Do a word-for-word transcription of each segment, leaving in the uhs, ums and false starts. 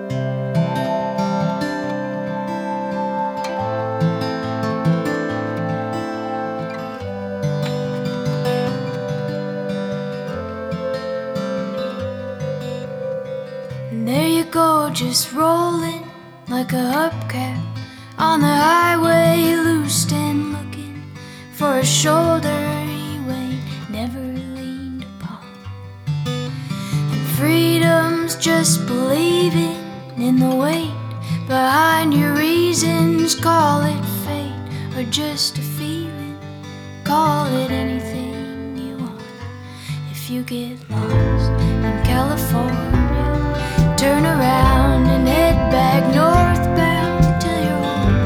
And there you go, just rolling like a hubcap on the highway, loosed and looking for a shoulder you ain't never leaned upon. And freedom's just believing in the weight behind your reasons. Call it fate or just a feeling, call it anything you want. If you get lost in California, turn around and head back northbound till you're home.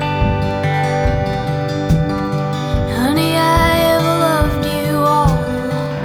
Honey, I have loved you all along.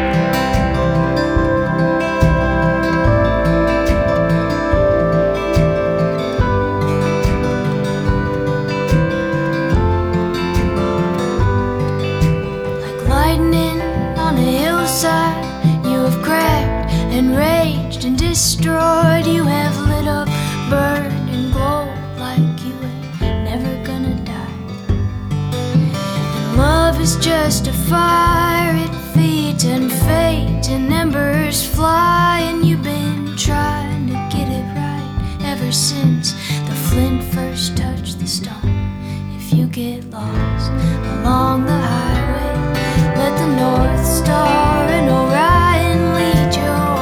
Like lightning on a hillside, you have cracked and raged and destroyed. You have lit up, burned and glowed like you ain't never gonna die. And love is just a fire, it feeds and fate, and embers fly. And you've been trying to get it right ever since the flint first touched the stone. If you get lost along the highway, let the North Star and Orion lead you home.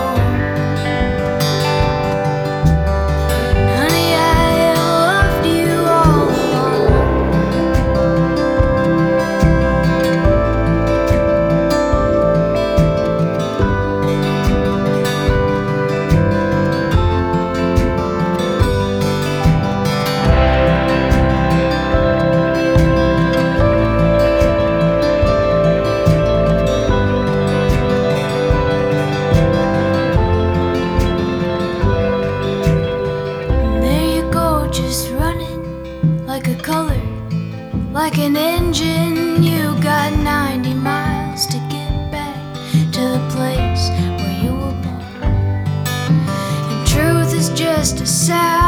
Like a color, like an engine, you got ninety miles to get back to the place where you were born. And truth is just a sound